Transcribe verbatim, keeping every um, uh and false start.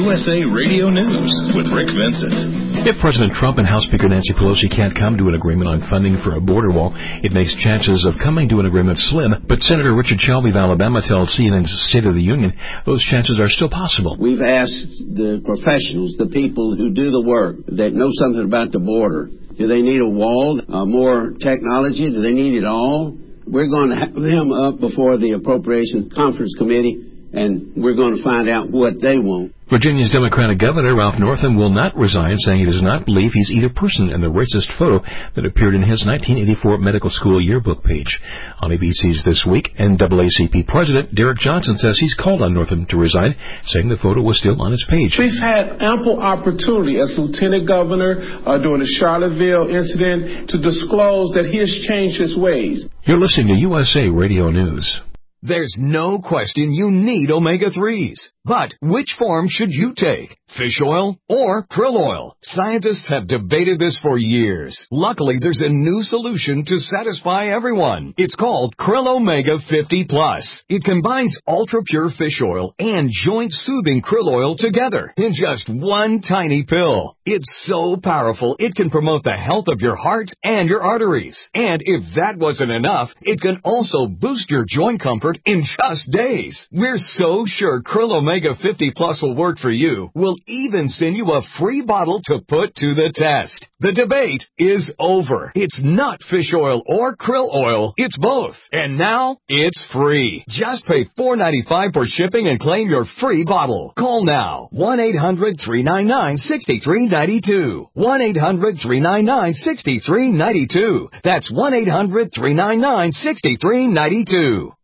S A Radio News with Rick Vincent. If President Trump and House Speaker Nancy Pelosi can't come to an agreement on funding for a border wall, it makes chances of coming to an agreement slim. But Senator Richard Shelby of Alabama tells C N N's State of the Union those chances are still possible. We've asked the professionals, the people who do the work, that know something about the border. Do they need a wall, uh, more technology? Do they need it all? We're going to have them up before the Appropriations Conference Committee, and we're going to find out what they want. Virginia's Democratic Governor Ralph Northam will not resign, saying he does not believe he's either person in the racist photo that appeared in his nineteen eighty-four medical school yearbook page. On A B C's This Week, N double A C P President Derek Johnson says he's called on Northam to resign, saying the photo was still on his page. We've had ample opportunity as Lieutenant Governor uh, during the Charlottesville incident to disclose that he has changed his ways. You're listening to U S A Radio News. There's no question you need omega threes. But which form should you take? Fish oil or krill oil? Scientists have debated this for years. Luckily, there's a new solution to satisfy everyone. It's called Krill Omega fifty plus. It combines ultra-pure fish oil and joint-soothing krill oil together in just one tiny pill. It's so powerful, it can promote the health of your heart and your arteries. And if that wasn't enough, it can also boost your joint comfort in just days. We're so sure Krill Omega fifty plus will work for you. We'll even send you a free bottle to put to the test. The debate is over. It's not fish oil or krill oil. It's both. And now it's free. Just pay four dollars and ninety-five cents for shipping and claim your free bottle. Call now. one eight hundred three nine nine six three nine two. one eight hundred three nine nine six three nine two. That's one eight hundred three nine nine six three nine two.